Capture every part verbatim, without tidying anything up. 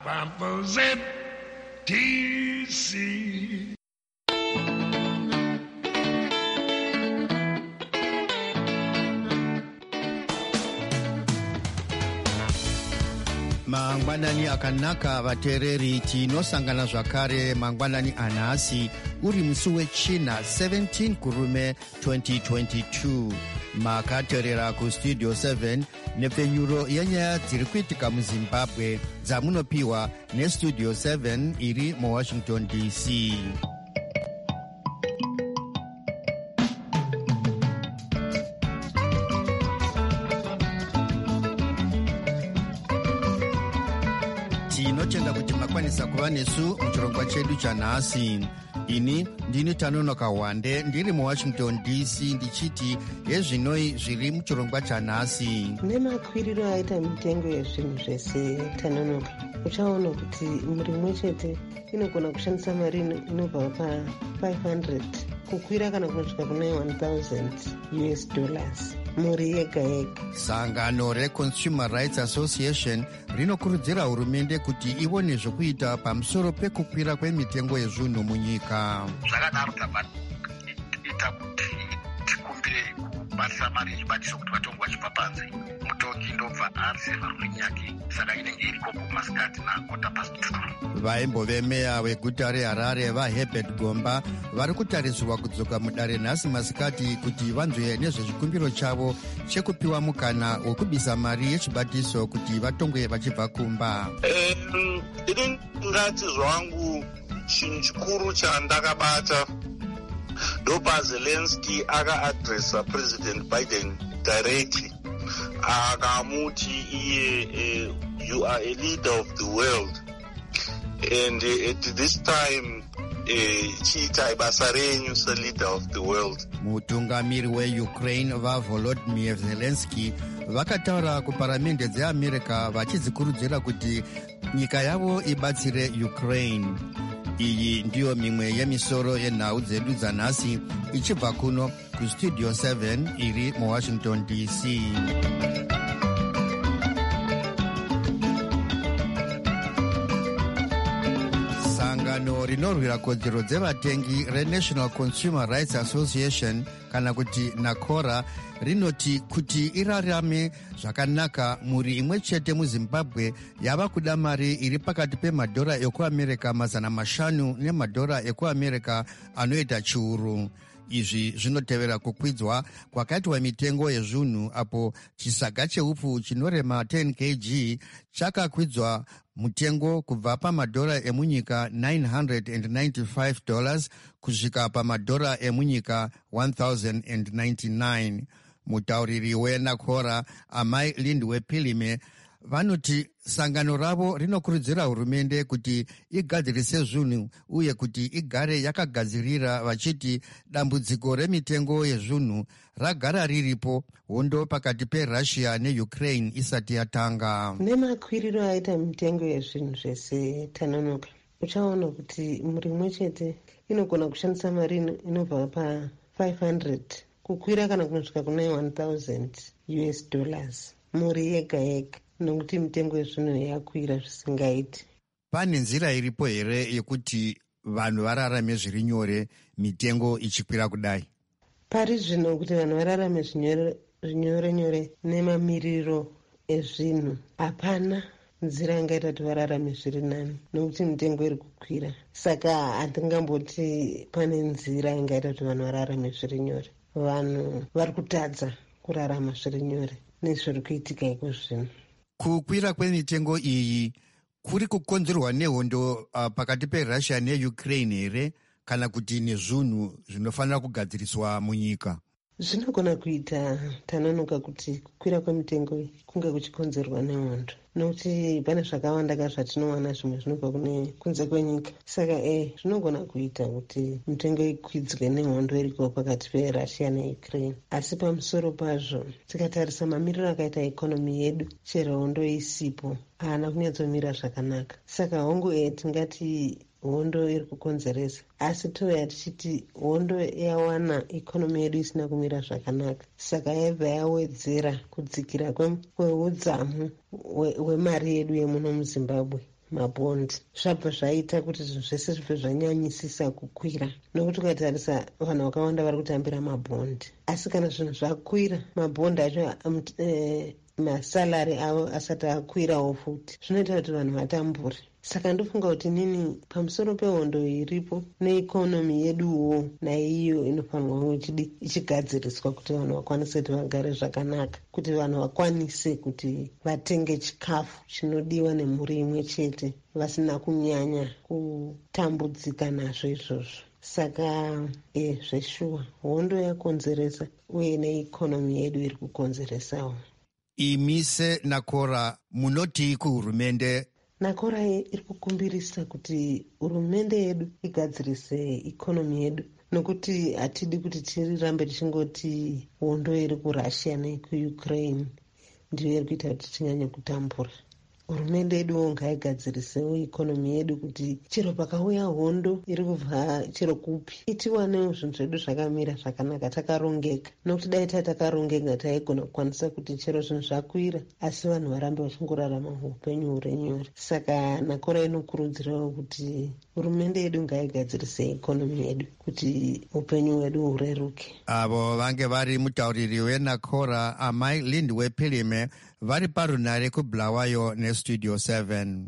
Bamboozle T C. Mangwanani akanaka vateereri, tinosangana zvakare mangwanani anhasi uri musi wechina seventeen kurume twenty twenty-two. Makateerera kustudio seven nepfenyuro yenyaya dziri kuitika muzimbabwe dzamunopiwa nestudio seven iri muwashington D C. Tinotenda kuti makwanisa kuva nesu muchirongwa chedu chanhasi. Ini ndini Tanonoka Wande ndiri muwashington D C ndichiti hezvinoi zviri muchirongwa chanhasi. Nemakwiriro aita mitengo yezvinhu zvese Tanonoka, uchaona kuti muri mwe chete inogona kushandisa mari inobva pa five hundred kukwira kana kunosvika kune one thousand U S dollars muri yega yega. Sangano reConsumer Rights Association rinokurudzira hurumende kuti ione zvokuita pamusoro pekukwira kwemitengo yezvinhu munyika. Zvakadaro taita kuti tikumbire kubatisa mari ichibatiswa kuti vatongi vachibva panze. Mutongi ndobva ariseva ruling yake, saka inenge iriko kumasikati nakota pasi two. Vaimbove meya weguta reHarare vaHerbert Gomba vari kutarisirwa kudzoka mudare nhasi masikati kuti vanzwe nezvezvikumbiro chavo chekupiwa mukana wekubisa mari yechibatiso kuti vatongwe vachibva kumba. Um, ini ngati zvangu chinhu chikuru chandakabata ndopa Zelensky akaadresa President Biden directly akamuti iye uh, you are a leader of the world and uh, at this time chiita basa renyu se-leader of the world. Mutungamiri weUkraine vaVolodymyr Zelensky vakataura kuparamende dzeAmerica vachidzikurudzira kuti nyika yavo ibatsire Ukraine. Iyi ndiyo mimwe yemisoro yenhau dzedu dzanhasi ichibva kuno kustudio seven iri muwashington D C. Sangano rinorwira kodzero dzevatengi reNational Consumer Rights Association kana kuti NACORA rinoti kuti irarame zvakanaka muri imwe chete muZimbabwe yava kuda mari iri pakati pemadhora ekuAmerica mazana mashanu nemadhora ekuAmerica anoita chiuru. Izvi zvinotevera kukwidzwa kwakaitwa mitengo yezvinhu apo chisaga cheupfu chinorema ten kilograms chakakwidzwa mutengo kubva pamadhora emunyika nine hundred ninety-five dollars kusvika pamadhora emunyika one thousand ninety-nine. Mutauriri weNACORA Amai Lindwe Pilime vanoti sangano ravo rinokurudzira hurumende kuti igadzirise zvinhu uye kuti igare yakagadzirira, vachiti dambudziko remitengo yezvinhu ragara riripo hondo pakati peRussia neUkraine isati yatanga. Nemakwiriro aita mitengo yezvinhu zvese Tanonoka, uchaona kuti muri mwe chete inogona kushandisa mari inobva pa five hundred kukwira kana kunosvika kune one thousand U S dollars muri yega yega, nokuti mitengo yezvinhu yakwira zvisingaiti. Pane nzira iripo here yekuti vanhu vararame zviri nyore mitengo ichikwira kudai? Pari zvino kuti vanhu vararame zvinyore nyore nemamiriro ezvinhu hapana nzira ingaita kuti vararame zviri nani, nokuti mitengo iri kukwira. Saka handingamboti pane nzira ingaita kuti vanhu vararame zviri nyore. Vanhu vari kutadza kurarama zviri nyore nezviri kuitika iko zvino. Kukwira kwemitengo iyi kuri kukonzerwa nehondo uh, pakati peRussia neUkraine here kana kuti nezvinhu zvinofanira kugadziriswa munyika? Zvinogona kuita Tanonoka kuti kukwira kwemitengo kunge kuchikonzerwa nehondo, nokuti pane zvakawanda ka zvatinowana zvimwe zvinobva kune kunze kwenyika. Saka eh zvinogona kuita kuti mitengo ikwidzwe nehondo iriko pakati peRussia neUkraine. Asi pamusoro pazvo tikatarisa mamiriro akaita ikonomi yedu chero hondo isipo haana kunyatsomira zvakanaka. Saka hongu eh tingati hondo iri kukonzeresa, asi tova tichiti hondo yawana ikonomi yedu isina kumira zvakanaka, saka yabva yawedzera kudzikira kweudzamu hwemari yedu yemuno muZimbabwe mabhondi zvabva zvaita kuti zvinhu zvese zvibve zvanyanyisisa kukwira, nokuti ukatarisa vanhu vakawanda vari kutambira mabhondi. Asi kana zvinhu zvakwira mabhondi acho eh, masalari avo asati akwirawo futi, zvinoita kuti vanhu vatambure. Saka ndofunga kuti nini pamusoro pehondo iripo neikonomi yeduwo naiyo inofanirwa ichigadziriswa kuti vanhu vakwanise kuti vagare zvakanaka, kuti vanhu vakwanise kuti vatenge chikafu chinodiwa nemhuri imwe chete vasina kunyanya kutambudzika nazvo izvozvo. Saka e zveshuwa hondo yakonzeresa uye neikonomi yedu iri kukonzeresawo. Imise Nakora, munoti kuhurumende? Nakora iri kukumbirisa kuti hurumende yedu igadzirise ikonomi yedu, nokuti hatidi kuti tirambe tichingoti hondo iri kuRussia nekuUkraine ndiyo iri kuita kuti tinyanye kutambura. Hurumende yedu ngaigadzirisewo ikonomi yedu kuti chero pakauya hondo iri kubva chero kupi itiwanewo zvinhu zvedu zvakamira zvakanaka, takarongeka. Nokuti dai takarongeka taigona kukwanisa kuti chero zvinhu zvakwira asi vanhu varambe vachingorarama upenyu huri nyore. Saka Nakora inokurudzirawo kuti hurumende yedu ngaigadzirise ikonomi yedu kuti upenyu hwedu hureruke. Avo vange vari mutauriri weNakora, amai Lindwe Pilime, vari parunare kuBulawayo neStudio seven.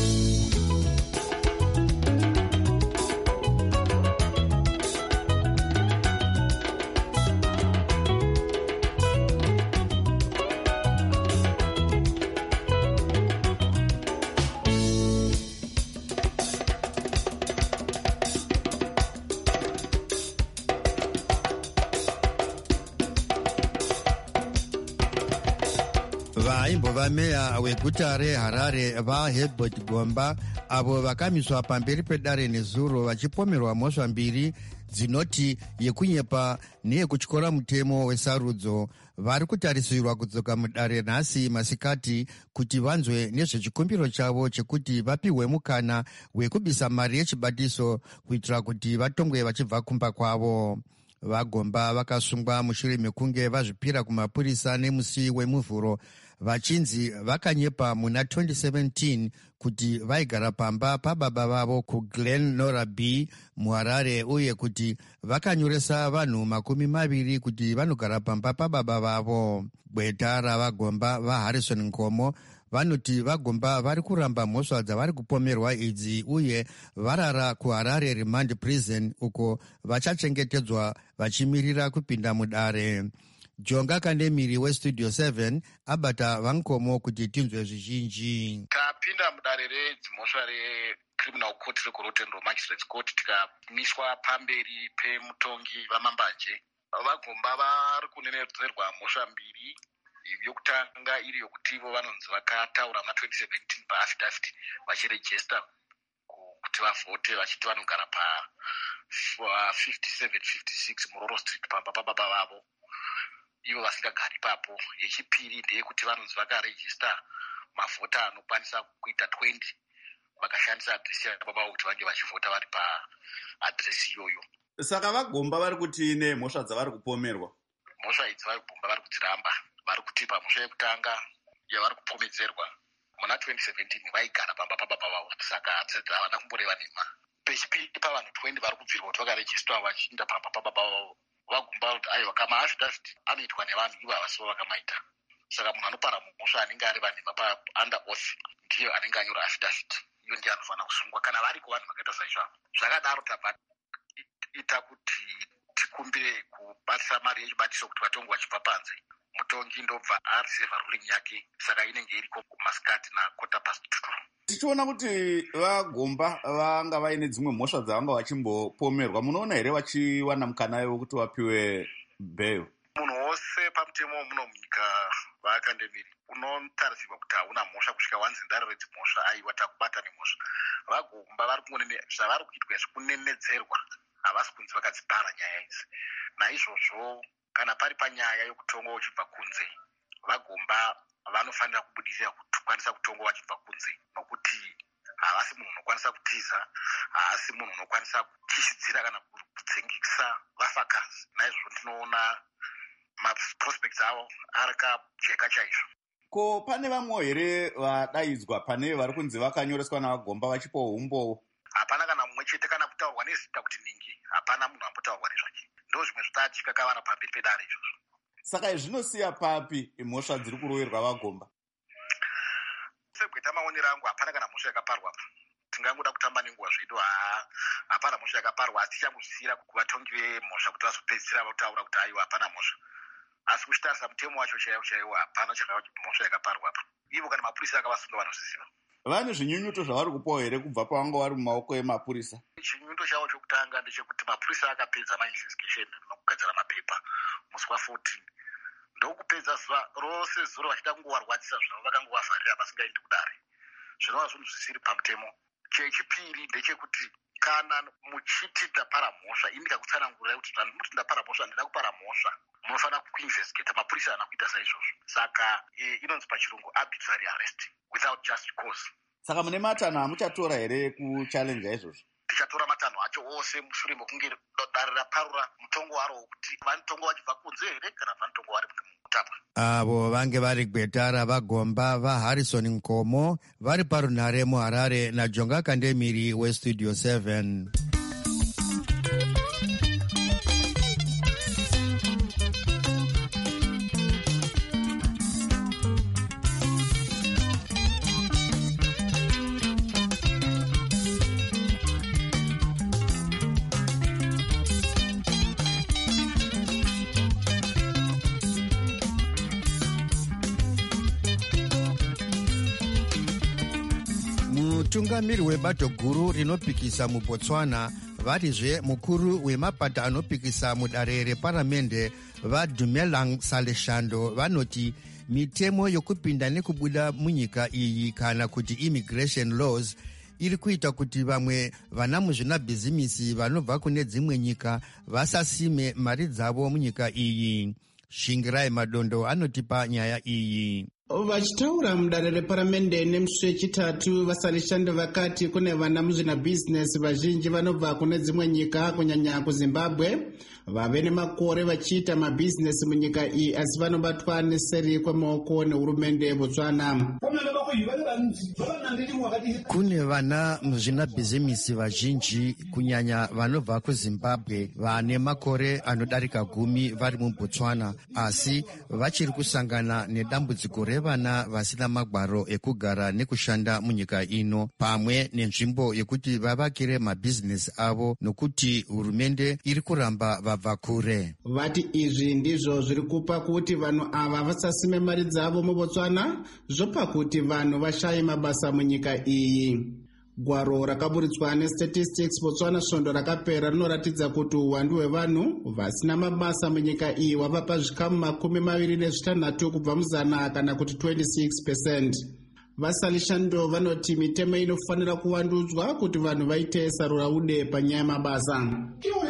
Vaimbova meya weguta reHarare vaHerbert Gomba, avo vakamiswa pamberi pedare nezuro vachipomerwa mhosva mbiri dzinoti yekunyepa neyekutyora mutemo wesarudzo, vari kutarisirwa kudzoka mudare nhasi masikati kuti vanzwe nezvechikumbiro chavo chekuti vapiwe mukana wekubisa mari yechibatiso kuitira kuti vatongwe vachibva kumba kwavo. VaGomba vakasungwa mushure mekunge vazvipira kumapurisa nemusi wemuvhuro vachinzi vakanyepa muna twenty seventeen kuti vaigara pamba pababa vavo kuGlen Norah B muHarare, uye kuti vakanyoresa vanhu makumi maviri kuti vanogara pamba pababa vavo. Bweta ravaGomba vaHarrison Ngomo vanoti VaGomba vari kuramba mhosva dzavari kupomerwa idzi uye varara kuHarare Remand Prison uko vachachengetedzwa vachimirira kupinda mudare. Jonga Kandemiri weStudio seven abata Vankomo kuti tinzwe zvizhinji. Tapinda mudare redzimhosva reCriminal Court rekurotendo Magistrates Court tikamiswa pamberi pemutongi vaMambanje. VaGomba vari kunenedzerwa mhosva mbiri. Yokutanga iri yokuti ivo vanonzi vakataura muna twenty seventeen paaffidavit vachirejesta kuti vavhote vachiti vanogara pa fifty-seven fifty-six Muroro Street pamba pababa vavo, ivo vasingagari ipapo. Yechipiri ndeyekuti vanonzi vakarejesta mavhota anokwanisa kuita twenty vakashandisa adresi yababa vavo kuti vange vachivhota vari paadresi iyoyo. Saka VaGomba vari kuti ine mhosva dzavari kupomerwa? Mhosva idzi VaGomba vari kudziramba. Vari kuti pamhosva yekutanga yavari kupomedzerwa muna twenty seventeen vaigara pamba pababa vavo, saka havana kumboreva nhema. Pechipiri pavanhu twenty vari kubvirwa kuti vakarejistwa vachiinda pamba pababa vavo, VaGomba kuti aiwa kama affidavit anoitwa nevanhu ivo havasivo vakamaita. Saka munhu anopara mhosva anenge areva nhema under oath ndiyo anenge anyora affidavit, iyo ndiye anofanira kusungwa kana vari kuvanhu vakaita saizvavo. Zvakadaro tabva ita kuti tikumbire kubatisa mari yechibatiso kuti vatongi vachibva panze. Mutongi ndobva ariseva ruling yake, saka inenge iriko kumasikati na quarter past two. Tichiona kuti VaGomba vanga vaine dzimwe mhosva dzavanga vachimbopomerwa, munoona here vachiwana mukana wekuti vapiwe bail? Munhu wose pamutemo muno munyika vaakandemiri unotarisirwa kuti hauna mhosva kusvika wanzi ndariro dzimhosva aiwa takubata nemhosva. VaGomba vari kungonene zvavari kuitwa zvekunenedzerwa, havasi kunzi vakadzipara nyaya idzi. Naizvozvo kana pari panyaya yokutonga uchibva kunze, VaGomba vanofanira kubudisira kukwanisa kutonga vachibva kunze, nokuti havasi munhu unokwanisa kutiza, haasi munhu unokwanisa kuchisidzira kana kudzengisa vafakazi. Naizvozvo tinoona maprospects avo arakajeka chaizvo. Ko pane vamwe here vadaidzwa pane vari kunzi vakanyoreswa navagomba vachipowo umbowo? Hapana kana mumwe chete, kana kutaurwa nezita kuti ningi, hapana munhu ambotaurwa nezvake. Ndo zvimwe zvatatyika kavana pamberi pedare izvozvo. Saka zvinosiya papi mhosva dziri kuroverwa vagomba? Segweta maonero angu hapana kana mhosva yakaparwa pa. Tingangoda kutamba nenguva zvedu, hapana mhosva yakaparwa. Tichangodzira kuvatongi vemhosva kuti vazopedzisira vakutaura kuti aiwa hapana mhosva. Asi kuchitarisa mutemo wacho chaiwo chaiwo hapana mhosva yakaparwa pa. Ivo kana mapurisa akavasunga vanozviziva. Vane zvinyunyuto zvavari kupawo here kubva pavanga vari mumaoko emapurisa? Chinyunyuto chavo chokutanga ndechekuti mapurisa akapedza mainvestigation nokugadzira mapepa musi wa14. Ndokupedza zuva rose zuro vachida kungovarwadzisa zvavo vakangovavharira vasingaendi kudare. Zvinova zvinhu zvisiri pamutemo. Chechipiri ndechekuti kana muchiti ndapara mhosva, ini ndikakutsanangurirai kuti muti ndapara mhosva, ndina kupara mhosva, munofanira kuinvestigata. Mapurisa haana kuita saizvozvo. Saka e, inonzi pachirungu arbitrary arrest without just cause. Saka mune matanho amuchatora here kuchallenja izvozvo? Tichatora matanho acho ose mushure mekunge dare raparura mutongo waro wokuti vanotongo vachibva kunze here kana vanotongo vari mutapwa. Avo vange vari gweta ravagomba vaHarrison Nkomo vari parunhare muHarare naJonga Kandemiri weStudio seven. Mutungamiri webato guru rinopikisa muBotswana varizve mukuru wemapata anopikisa mudare reparamende vaDumelang Saleshando vanoti mitemo yokupinda nekubuda munyika iyi kana kuti immigration laws iri kuita kuti vamwe vana muzvinabhizimisi vanobva kune dzimwe nyika vasasime mari dzavo munyika iyi. Shingirai Madondo anotipa nyaya iyi. Vachitaura mudare reparamende nemusi wechitatu vaSaleshando vakati kune vana muzvinabhizinesi vazhinji vanobva kune dzimwe nyika kunyanya kuZimbabwe vave nemakore vachiita mabhizinesi munyika iyi asi vanobatwa neseri kwemaoko nehurumende yeBotswana. Kune vana muzvinabhizimisi vazhinji kunyanya vanobva kuZimbabwe vane makore anodarika gumi vari muBotswana asi vachiri kusangana nedambudziko revana vasina magwaro ekugara nekushanda munyika ino pamwe nenzvimbo yekuti vavakire mabhizinesi avo nokuti hurumende iri kuramba vabva kure. Vati izvi ndizvo zviri kupa kuti vanhu ava vasasime mari dzavo muBotswana zvopa kuti vanhu vashaye mabasa munyika iyi. Gwaro rakaburitswa neStatistics Botswana svondo rakapera rinoratidza kuti uwandu hwevanhu vasina mabasa munyika iyi hwava pazvikamu makumi maviri nezvitanhatu kubva muzana kana kuti twenty-six percent. VaSaleshando vanoti mitemo inofanira kuvandudzwa kuti vanhu vaite saruraude panyaya yamabasa.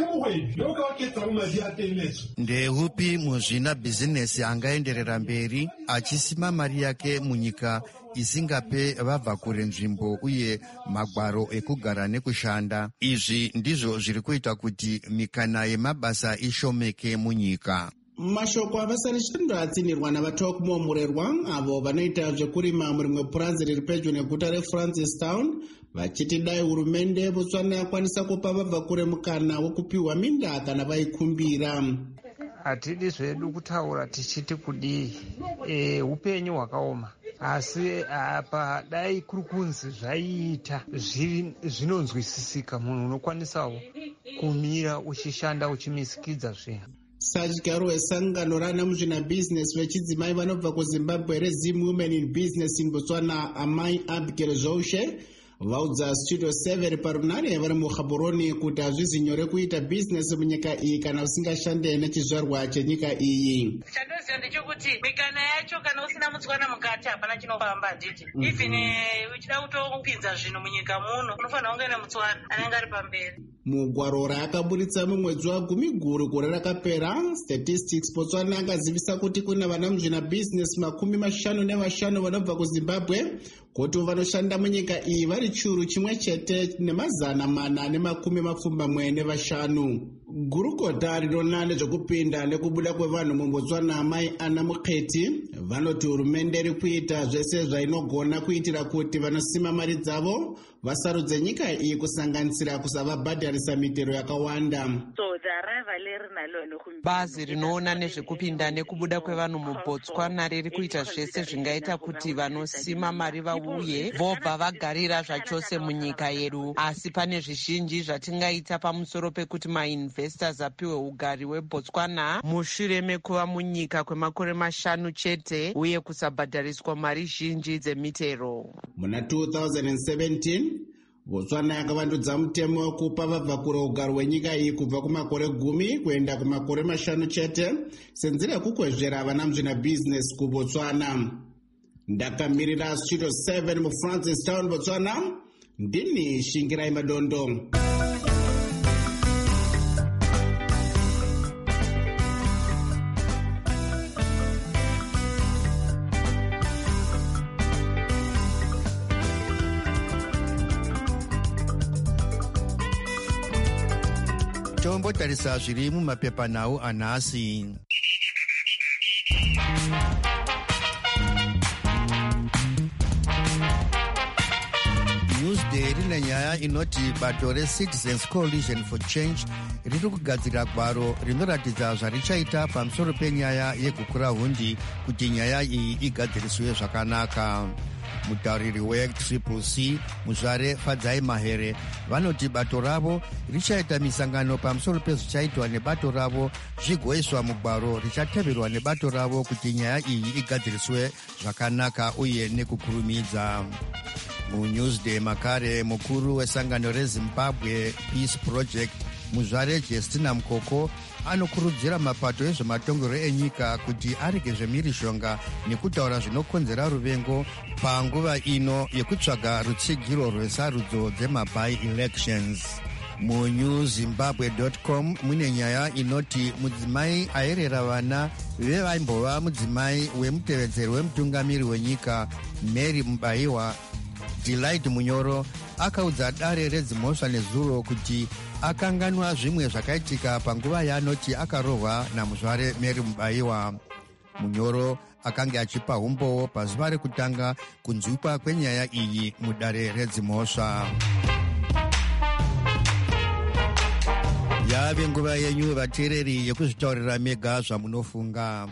Ndeupi muzvinabhizinesi angaenderera mberi achisima mari yake munyika isingape vabva kure nzvimbo uye magwaro ekugara nekushanda? Izvi ndizvo zviri kuita kuti mikana yemabasa ishomeke munyika. Mashoko avaSaleshando atsinirwa navaTokumomurerwa avo vanoita zvekurima murimwe purazi riri pedyo neguta reFrancistown vachiti dai hurumende yeBotswana yakwanisa kupa vabva kure mukana wokupiwa minda kana vaikumbira. Hatidi zvedu kutaura tichiti kudii, e, upenyu hwakaoma asi apa dai kuri kunzi zvaiita zvinonzwisisika munhu unokwanisawo kumira uchishanda uchimisikidza zvinhu. Sadyaro wesangano rana muzvinabhizinesi vechidzimai vanobva kuZimbabwe reZim Women in Business in Botswana Amai Abigail Zhoushe vaudza Studio seven parunhare vari muGaborone kuti hazvizi nyore kuita bhizinesi munyika iyi kana usingashande nechizvarwa chenyika iyi. Chandoziva ndechekuti mikana yacho kana usina mutswana mukati hapana chinofamba handiti. Even uchida kutopinza zvinhu munyika muno unofanira kunge nemutswana anenge ari pamberi. Mugwaro raakaburitsa mumwedzi wagumi guru gore rakapera, Statistics Botswana akazivisa kuti kuna vana muzvinabhizinesi makumi mashanu nevashanu vanobva kuZimbabwe kuti vanoshanda munyika iyi vari churu chimwe chete nemazana mana nemakumi mapfumbamwe nevashanu. gurukota rinoona nezvekupinda nekubuda kwevanhu mubotswana amai Ana Muketi vanoti hurumende iri kuita zvese zvainogona kuitira kuti vanosima mari dzavo vasarudze nyika iyi kusanganisira kusavabhadharisa mitero yakawanda. Bazi rinoona nezvekupinda nekubuda kwevanhu mubotswana riri kuita zvese zvingaita kuti vanosima mari vauye vobva vagarira zvachose munyika yedu, asi pane zvizhinji zvatingaita pamusoro pekuti mainvestors apiwe ugari weBotswana mushure mekuva munyika kwemakore mashanu chete uye kusabhadhariswa mari zhinji dzemitero. Muna two thousand seventeen Botswana yakavandudza mutemo wekupa vabva kure ugaro hwenyika iyi kubva kumakore gumi kuenda kumakore mashanu chete senzira yekukwezvera vanamzvina business kuBotswana. Ndakamirira Studio seven muFrancistown, Botswana, ndini Shingirai Madondo. tombotarisa zviri mumapepanhau anhasi. Newsday rine nyaya inoti bato reCitizens Coalition for Change riri kugadzira gwaro rinoratidza zvarichaita pamusoro penyaya yekukura hundi kuti nyaya iyi igadziriswe zvakanaka. Mutauriri weTriple C Muzvare Fadzai Mahere vanoti bato ravo richaita misangano pamusoro pezvichaitwa nebato ravo zvigoiswa mugwaro richateverwa nebato ravo kuti nyaya iyi igadziriswe zvakanaka uye nekukurumidza. MuNewsday makare mukuru wesangano reZimbabwe Peace Project Muzvare Justina Mukoko anokurudzira mapato ezvematongero enyika kuti arege zvemhirishonga nekutaura zvinokonzera ruvengo panguva ino yekutsvaga rutsigiro rwesarudzo dzemaby elections. Mu Zimbabwe dot com mune nyaya inoti mudzimai aerera vana vevaimbova mudzimai wemutevedzeri wemutungamiri wenyika Mary Mubaiwa Delight Munyoro akaudza dare redzimhosva nezuro kuti akanganwa zvimwe zvakaitika panguva yaanoti akarohwa naMuzvare Mary Mubaiwa. Munyoro akanga achipa umbowo pazuva rekutanga kunzwikwa kwenyaya iyi mudare redzimhosva. Yave nguva yenyu vateereri yekuzvitaurira mega zvamunofunga.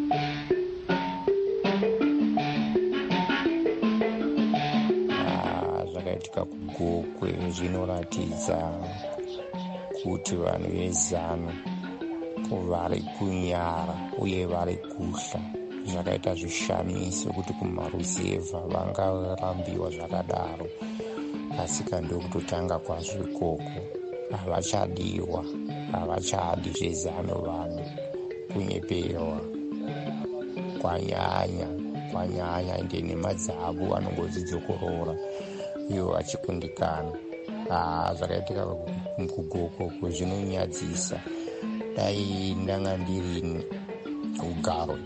Zvakaitika kuGokwe zvinoratidza kuti vanhu vezano vari kunyara uye vari kuhla. Zvakaita zvishamiso kuti kumaruzevha vangarambiwa zvakadaro, asi kandokutotanga kwazvo ikoko havachadiwa, havachadi zvezano vanhu kunyeperwa kwanyanya kwanyanya ende nhema dzavo vanongodzidzokorora ivo vachikundikana. Zvakaitika kuGokwe zvinonyadzisa. Dai ndanga ndiri ugaro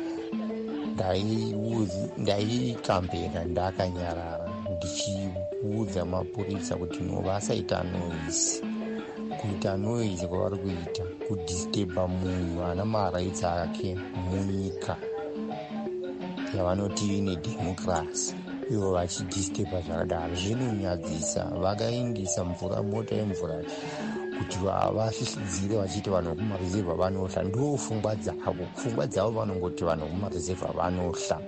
ndaikambera ndakanyarara ndichiudza mapurisa kuti no vasaita noise. Kuita noise kwavari kuita kudhisteba munhu ana maraitsi ake munyika yavanoti ine democracy, ivo vachidhisteba zvakadaro zvinonyadzisa. Vakaindisa mvura mota yemvura kuti vashishizire vachiti vanhu kumaruzevha vanohla. Ndo pfungwa dzavo pfungwa dzavo vanongoti vanhu kumaruzevha vanohla.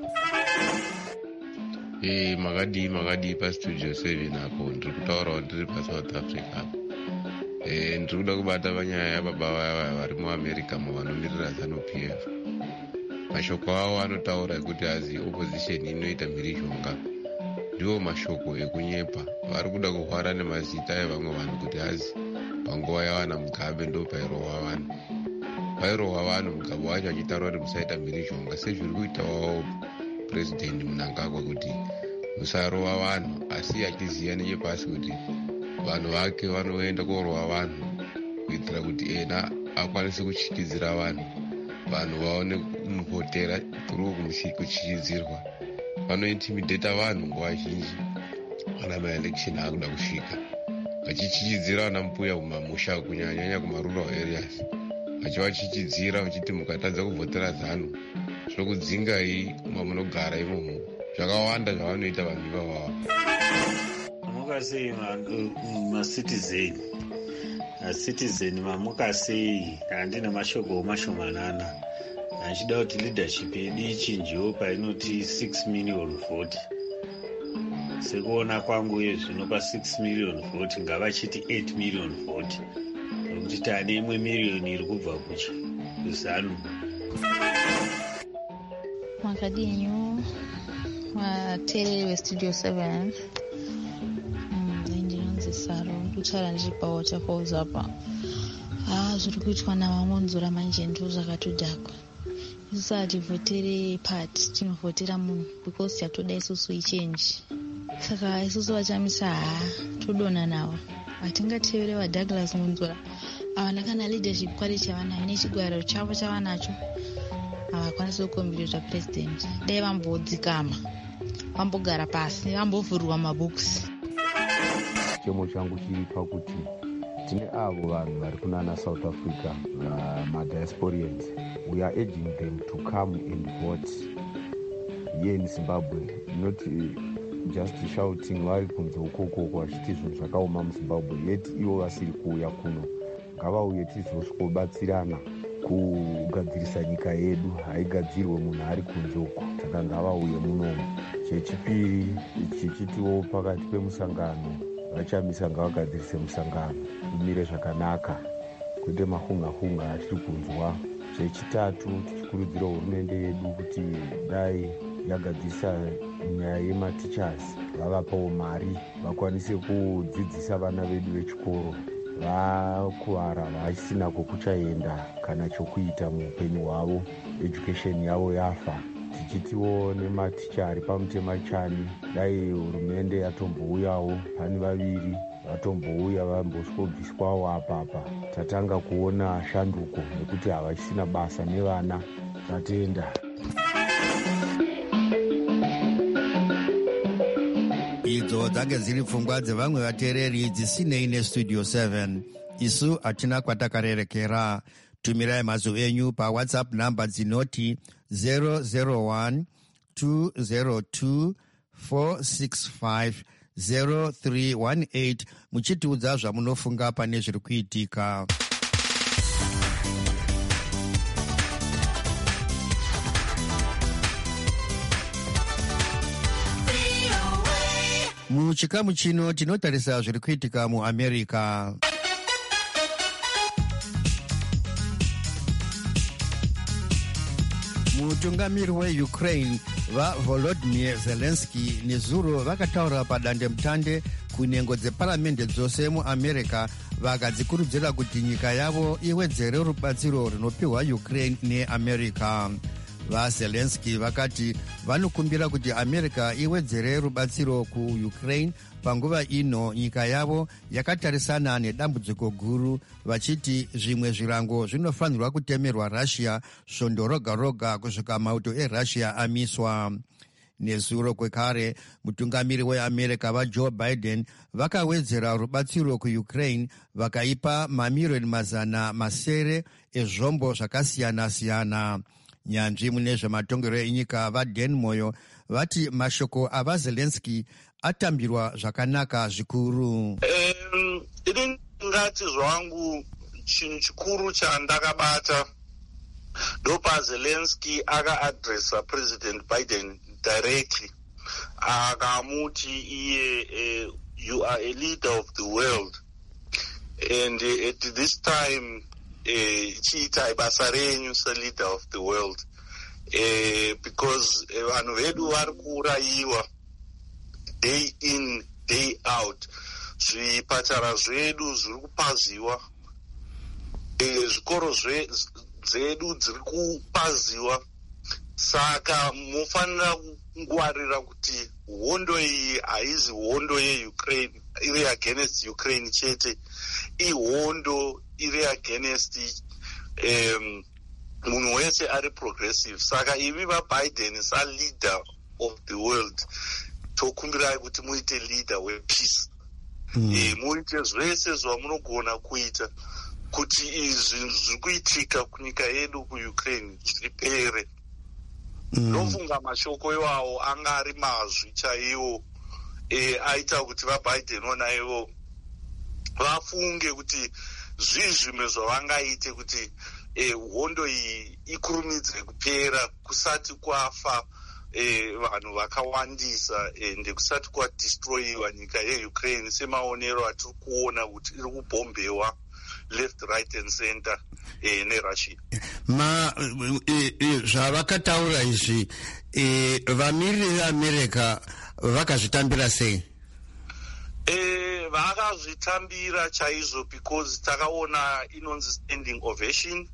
Eh, makadii makadii paStudio seven apo ndiri kutaurawo ndiri paSouth Africa. Eh, ndiri kuda kubata panyaya yababa vaya vari muAmerica mavanomirira ZANU-P F. Mashoko avo anotaura kuti hazi opposition inoita mhirishonga. Ndiwo mashoko ekunyepa. Vari kuda kuhwara nemazita evamwe vanhu kuti hazi panguva yavana Mugabe ndo pairohwa vanhu. Pairohwa vanhu Mugabe wacho achitaura kuti musaita mhirishonga, sezviri kuitawo President Mnangagwa kuti musarohwa vanhu, asi achiziva nechepasi kuti vanhu vake vanoenda korohwa vanhu kuitira kuti ena akwanise kuchikidzira vanhu, vanhu vaone kumuhotera through kuchikidzirwa. Vanointimidata vanhu nguva zhinji kana maelection akuda kusvika. vachichichidzira vana mbuya kumamusha kunyanyanya kumarural areas, vachivachichidzira vachiti mukatadza kuvhotera zanu zvokudzingai mamunogara imomo. Zvakawanda zvavanoita vanhu ivava. Mamukasei macitizen acitizen mamukasei handina mashoko omashomanana achida kuti leadership yedu ichinjiwo painoti six million vote. Sekuona kwangu zvino pa six million vote ngavachiti eight million vote nokuti tane imwe million iri kubva kucha kuzanu. Makadinyu wateereri westudio seven ndinonzi Saro ndikuchara ndichipawo chakauza apa. Ah, zviri kuitwa navamwe manje ndo zvakatodhakwa. Isusu hativhotere party, tinovhotera munhu because yatoda isusu ichange. Saka isusu vachamisa haa todonha navo. Hatingatevere vaDouglas Munzura havana kana leadership quality yavanayo nechigwariro chavo chavanacho havakwanisi kukombirira president. Dai vambodzikama, vambogara pasi, vambovhurwa mabhokisi. Chemo changu chiri pakuti tine avo vanhu vari kunana South Africa, madiasporians, we are urging them to come and vote here in Zimbabwe, not just shouting vari kunze ukoko vachiti zvinhu zvakaoma muZimbabwe. Let ivo vasiri kuuya kuno ngavauye tizosvikobatsirana kugadzirisa nyika yedu, haigadzirwe munhu ari kunze uko, saka ngavauye munomu. Chechipiri, chichitiwo pakati pemusangano vachamisa ngavagadzirise musangano umire zvakanaka, kwete mahunga-hunga atiri kunzwa. Zvechitatu, tichikurudzira hurumende yedu kuti dai yagadzirisa nyaya yematichers, vavapawo mari vakwanise kudzidzisa vana vedu vechikoro. Vakuvara vasina kokuchaenda kana chokuita muupenyu hwavo, education yavo yafa. Tichitiwo nematicha ari pamutema chani, dai hurumende yatombouyawo, pane vaviri vatombouya vambosvobviswawo apapa, tatanga kuona shanduko nekuti havachisina basa nevana. Tatenda. Idzo dzange dziri pfungwa dzevamwe vateereri dzisinei nestudio seven. Isu hatina kwatakarerekera. Tumirai mazwi enyu pawhatsapp namba dzinoti zero zero one two zero two four six five zero three one eight muchitiudza zvamunofunga pane zviri kuitika. Muchikamu chino tinotarisa zviri kuitika muAmerica. Mutungamiri weUkraine vaVolodymyr Zelensky nezuro vakataura padandemutande kunhengo dzeparamende dzose muAmerica, vakadzikurudzira kuti nyika yavo iwedzere rubatsiro runopiwa Ukraine neAmerica. VaZelensky vakati vanokumbira kuti America iwedzere rubatsiro kuUkraine panguva ino nyika yavo yakatarisana nedambudziko guru, vachiti zvimwe zvirango zvinofanirwa kutemerwa Russia svondo roga roga kusvika mauto eRussia amiswa. Nezuro kwekare, mutungamiri weAmerica vaJoe Biden vakawedzera rubatsiro kuUkraine, vakaipa mamiriyoni mazana masere ezvombo zvakasiyana-siyana. Nyanzvi mune zvematongero enyika vaDan Moyo vati mashoko avaZelensky atambirwa zvakanaka zvikuru. Um, ini ngati zvangu chinhu chikuru chandakabata ndopaZelensky akaadresa President Biden directly, akamuti iye uh, you are a leader of the world and uh, at this time chiitai basa renyu se-leader of the world, uh, because vanhu vedu vari kuurayiwa day in day out, zvipatara zvedu zviri kupaziwa, zvikoro zvedu zviri kupaziwa. Saka mufanira kungwarira kuti hondo iyi haizi hondo yeUkraine iri against Ukraine chete, ihondo iri against um, munhu wese ari progressive. Saka ivi vaBiden sa-leader of the world tokumbirai kuti muite leader wepeace. mm. e, muite zvese zvamunogona kuita kuti izvi zviri kuitika kunyika yedu kuukraine zvipere. Ndofunga mm. mashoko iwawo anga ari mazvi chaiwo e, aita kuti vaBiden onaivo vafunge kuti zvii zvimwe zvavangaite kuti e, hondo iyi ikurumidze kupera kusati kwafa vanhu e, vakawandisa ende e, kusati kwadestroyiwa nyika yeukraine semaonero atiri kuona kuti iri kubhombewa left right and center e, nerussia. Ma e, e, zvavakataura izvi e, vamiriri veamerica vakazvitambira sei? E, vakazvitambira chaizvo because takaona inonzi standing ovation.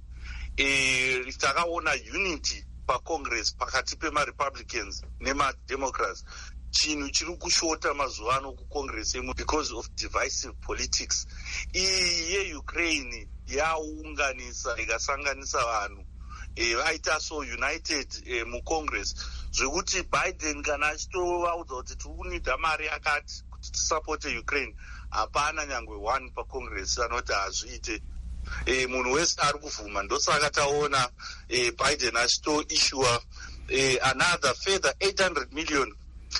E, takaona unity pacongress pakati pemarepublicans nemademocrats. Chinhu chiri kushota mazuva ano kucongress yemu because of divisive politics. Iyi yeukraine yaunganisa ikasanganisa vanhu e, vaita so united e, mucongress zvekuti Biden kana achitovaudza kuti tiri kunidha mari yakati kuti tisapote Ukraine, hapana nyangwe one pacongress anoti hazviite. E, munhu wese ari kuvhuma. Ndosaka taona e, Biden achitoissua e, another further eight hundred million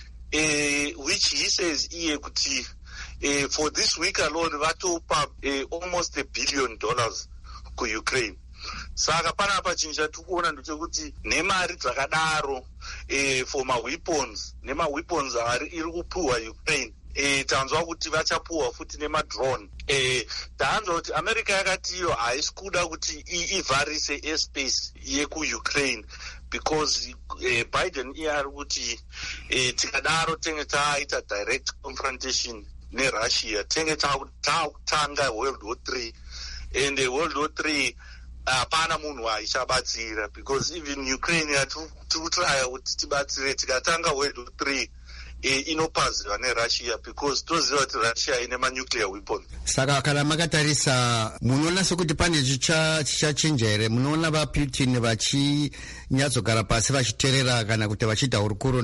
e, which he says iye kuti e, for this week alone vatopa e, almost a billion dollars kuUkraine. Saka panapa chinhu chatiri kuona ndechekuti nemari dzakadaro e, for maweapons nemaweapons ari iri kupuhwa Ukraine e, tanzwa kuti vachapuhwa futi nemadrone. E, taanzwa kuti America yakati iyo haisi kuda kuti ivharise airspace yekuUkraine because e, Biden iye ari kuti e, tikadaro tenge taita direct confrontation neRussia tenge takutanga World War three and uh, World War three hapana uh, munhu aichabatsira because even Ukraine tiri kutraya kuti tibatsire tikatanga World War three e, inopaziva neRussia because toziva kuti Russia ine manuclear weapons. Saka kana makatarisa munoona sekuti pane chichachinja here? Munoona vaPutin vachinyatsogara pasi vachiterera kana kuti vachiita hurukuro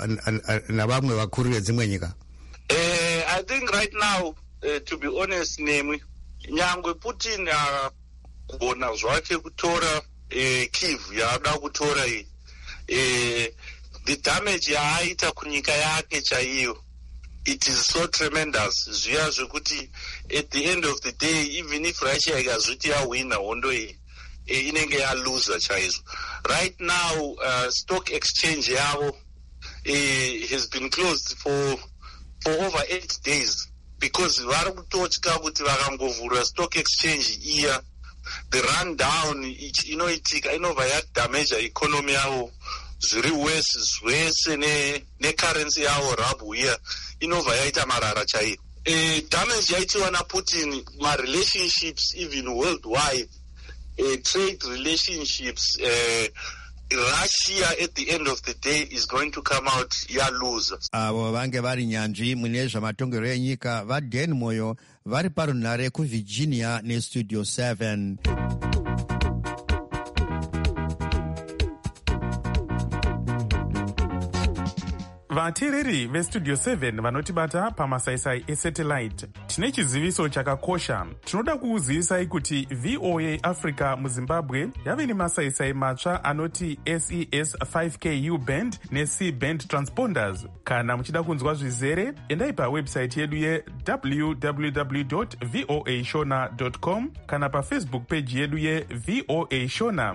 navamwe vakuru vedzimwe nyika? Uh, I think right now uh, to be honest nemi nyangwe Putin akugona zvake kutora uh, Kyiv yaada kutora iyi uh, the damage yaaita kunyika yake chaiyo it is so tremendous zviya zvekuti at the end of the day even if Russia ikazviti yawina hondo iyi e, inenge yaluza chaizvo. Right now uh, stock exchange yavo e, has been closed for for over eight days because vari kutotya kuti vakangovhura stock exchange iya the rundown inoitika inobva yadamaja economy yavo zviri wese zvese necurrency yavo rabu iya inobva yaita marara chaiyo. E, damage yaitiwa naPutin marelationships even worldwide e, trade relationships e, Russia at the end of the day is going to come out yaluza. Avo vange vari nyanzvi mune zvamatongero enyika vaDan Moyo vari parunhare kuVirginia neStudio seven. vateereri vestudio seven vanotibata pamasaisai esatellite, tine chiziviso chakakosha. Tinoda kukuzivisai kuti V O A Africa muZimbabwe yave nemasaisai matsva anoti S E S five K U band neC band transponders. Kana muchida kunzwa zvizere, endai pawebsite yedu ye w w w dot voa shona dot com kana pafacebook page yedu ye V O A Shona.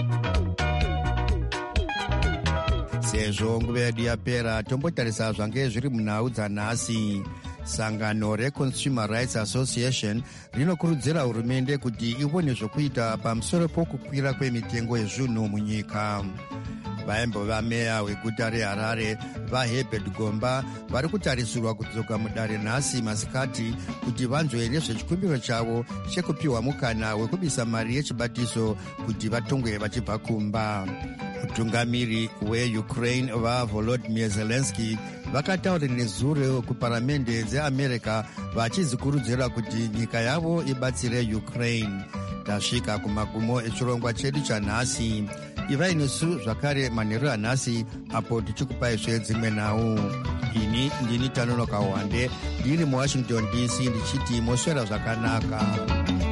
Sezvo nguva yedu yapera, tombotarisa zvange zviri munhau dzanhasi. Sangano reConsumer Rights Association rinokurudzira hurumende kuti ione zvokuita pamusoro pokukwira kwemitengo yezvinhu munyika. Vaimbova meya weguta reHarare vaHerbert Gomba vari kutarisirwa kudzoka mudare nhasi masikati kuti vanzwe nezvechikumbiro chavo chekupiwa mukana wekubisa mari yechibatiso kuti vatongwe vachibva kumba. Mutungamiri weUkraine vaVolodymyr Zelensky vakataurira nezuro kuparamende dzeAmerica vachizikurudzira kuti nyika yavo ibatsire Ukraine. Tasvika kumagumo echirongwa chedu chanhasi. Ivai nesu zvakare manheru anhasi apo tichikupai dzimwe nhau. ini ndini Tanonoka Wande ndiri muwashington D C ndichiti moswera zvakanaka.